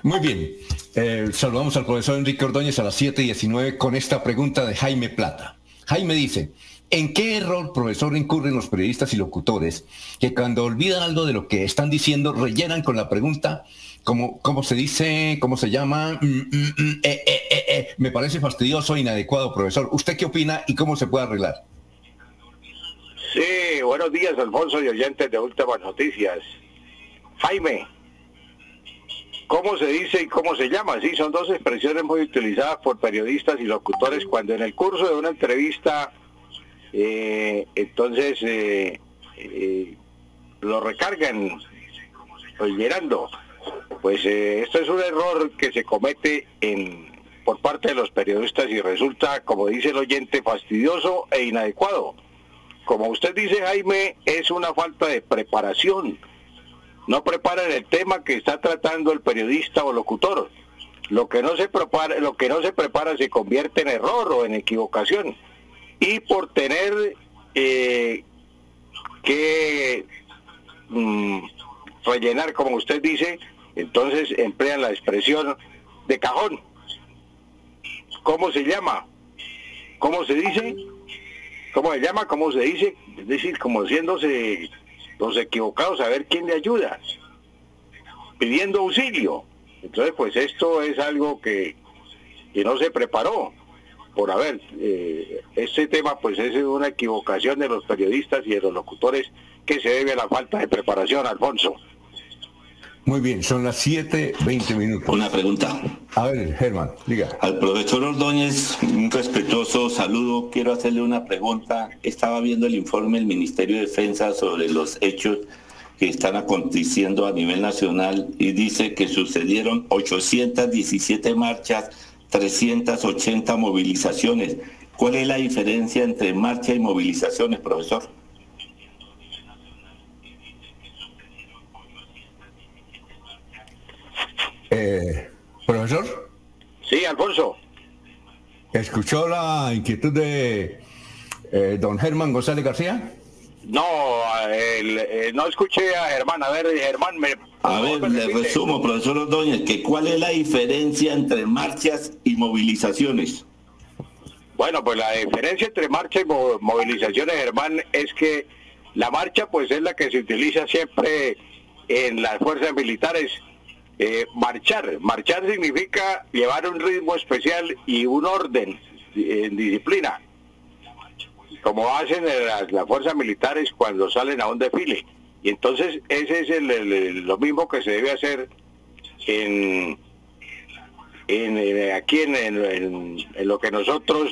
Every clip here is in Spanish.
Muy bien. Saludamos al profesor Enrique Ordóñez a las 7:19 con esta pregunta de Jaime Plata. Jaime dice, ¿en qué error, profesor, incurren los periodistas y locutores que cuando olvidan algo de lo que están diciendo rellenan con la pregunta cómo se dice, cómo se llama? Me parece fastidioso e inadecuado, profesor. ¿Usted qué opina y cómo se puede arreglar? Sí, buenos días, Alfonso y oyentes de Últimas Noticias. Jaime, ¿cómo se dice y cómo se llama? Sí, son dos expresiones muy utilizadas por periodistas y locutores cuando en el curso de una entrevista, lo recargan, llenando. Pues esto es un error que se comete por parte de los periodistas y resulta, como dice el oyente, fastidioso e inadecuado. Como usted dice, Jaime, es una falta de preparación. No preparan el tema que está tratando el periodista o locutor. Lo que no se prepara se convierte en error o en equivocación. Y por tener que rellenar, como usted dice, entonces emplean la expresión de cajón. ¿Cómo se llama? ¿Cómo se dice? ¿Cómo se llama? ¿Cómo se dice? Es decir, como haciéndose los equivocados a ver quién le ayuda, pidiendo auxilio. Entonces, pues esto es algo que no se preparó. Este tema pues es una equivocación de los periodistas y de los locutores que se debe a la falta de preparación, Alfonso. Muy bien, son las 7:20. Una pregunta. A ver, Germán, diga. Al profesor Ordóñez, un respetuoso saludo. Quiero hacerle una pregunta. Estaba viendo el informe del Ministerio de Defensa sobre los hechos que están aconteciendo a nivel nacional y dice que sucedieron 817 marchas, 380 movilizaciones. ¿Cuál es la diferencia entre marcha y movilizaciones, profesor? Profesor. Sí, Alfonso. ¿Escuchó la inquietud de don Germán González García? No, no escuché a Germán. A ver, Germán, le resumo, profesor Ordóñez, que ¿cuál es la diferencia entre marchas y movilizaciones? Bueno, pues la diferencia entre marcha y movilizaciones, Germán, es que la marcha pues es la que se utiliza siempre en las fuerzas militares. Marchar significa llevar un ritmo especial y un orden en disciplina, como hacen las fuerzas militares cuando salen a un desfile. Y entonces ese es lo mismo que se debe hacer aquí en lo que nosotros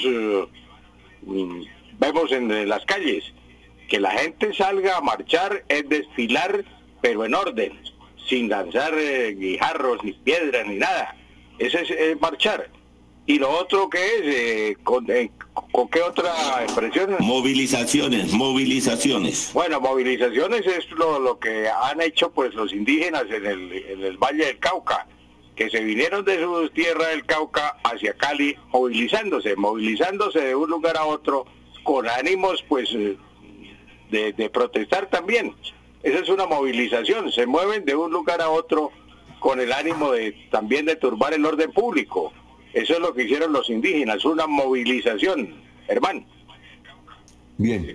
vemos en las calles. Que la gente salga a marchar es desfilar, pero en orden, sin lanzar guijarros, ni piedras, ni nada. Ese es marchar. Y lo otro que es, ¿con qué otra expresión? Movilizaciones. Bueno, movilizaciones es lo que han hecho pues los indígenas en el Valle del Cauca, que se vinieron de su tierra del Cauca hacia Cali, movilizándose de un lugar a otro, con ánimos pues de protestar también. Esa es una movilización, se mueven de un lugar a otro con el ánimo también de turbar el orden público. Eso es lo que hicieron los indígenas, una movilización, hermano. Bien,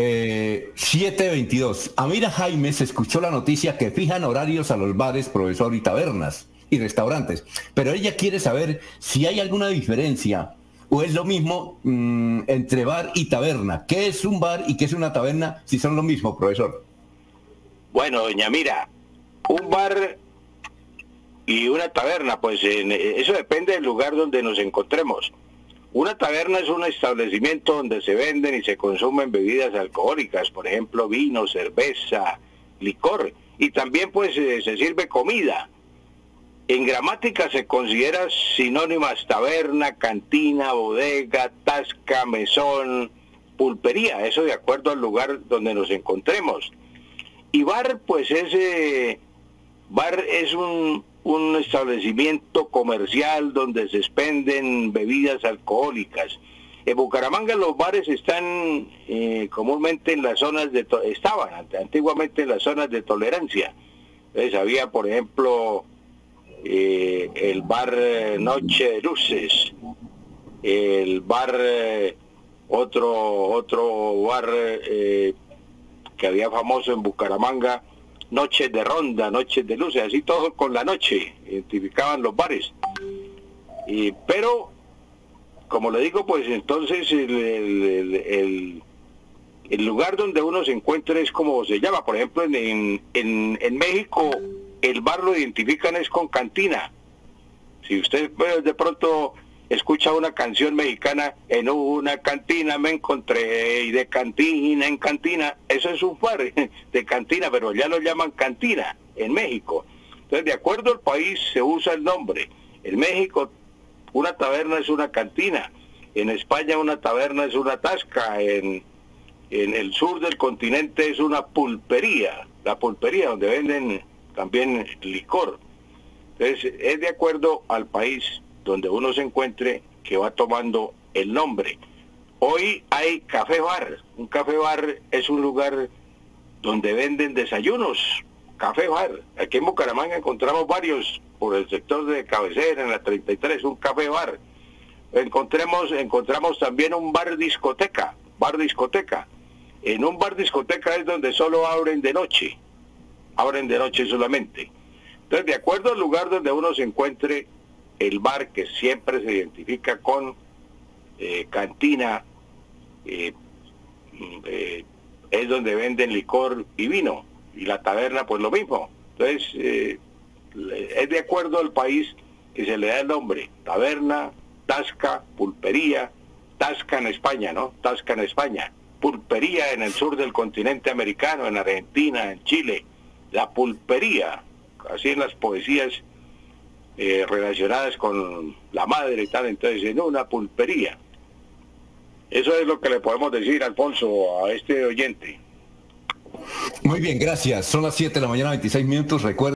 7:22. Amira Jaime se escuchó la noticia que fijan horarios a los bares, profesor, y tabernas y restaurantes, pero ella quiere saber si hay alguna diferencia o es lo mismo entre bar y taberna. ¿Qué es un bar y qué es una taberna si son lo mismo, profesor? Bueno, doña Mira, un bar y una taberna, pues eso depende del lugar donde nos encontremos. Una taberna es un establecimiento donde se venden y se consumen bebidas alcohólicas, por ejemplo, vino, cerveza, licor, y también pues se sirve comida. En gramática se considera sinónimas taberna, cantina, bodega, tasca, mesón, pulpería, eso de acuerdo al lugar donde nos encontremos. Y bar, pues bar es un establecimiento comercial donde se expenden bebidas alcohólicas. En Bucaramanga los bares están comúnmente en las zonas estaban antiguamente en las zonas de tolerancia. Entonces había, por ejemplo, el bar Noche de Luces, el bar, otro bar que había famoso en Bucaramanga, Noches de Ronda, Noches de Luces, así todo con la noche, identificaban los bares. Pero, como le digo, pues entonces el lugar donde uno se encuentra es como se llama. Por ejemplo, en México el bar lo identifican es con cantina. Si usted de pronto escucha una canción mexicana, en una cantina me encontré, y de cantina en cantina, eso es un bar de cantina, pero ya lo llaman cantina en México. Entonces, de acuerdo al país se usa el nombre. En México una taberna es una cantina, en España una taberna es una tasca, en el sur del continente es una pulpería, la pulpería donde venden también licor. Entonces, es de acuerdo al país donde uno se encuentre que va tomando el nombre. Hoy hay café bar. Un café bar es un lugar donde venden desayunos, café bar. Aquí en Bucaramanga encontramos varios por el sector de cabecera, en la 33, un café bar. Encontramos también un bar discoteca. En un bar discoteca es donde solo abren de noche solamente. Entonces, de acuerdo al lugar donde uno se encuentre, el bar que siempre se identifica con cantina, es donde venden licor y vino, y la taberna pues lo mismo. Entonces, es de acuerdo al país que se le da el nombre: taberna, tasca, pulpería. Tasca en España, ¿no? Tasca en España. Pulpería en el sur del continente americano, en Argentina, en Chile. La pulpería, así en las poesías relacionadas con la madre y tal, entonces en una pulpería. Eso es lo que le podemos decir, Alfonso, a este oyente. Muy bien, gracias. Son las 7 de la mañana, 26 minutos. Recuerda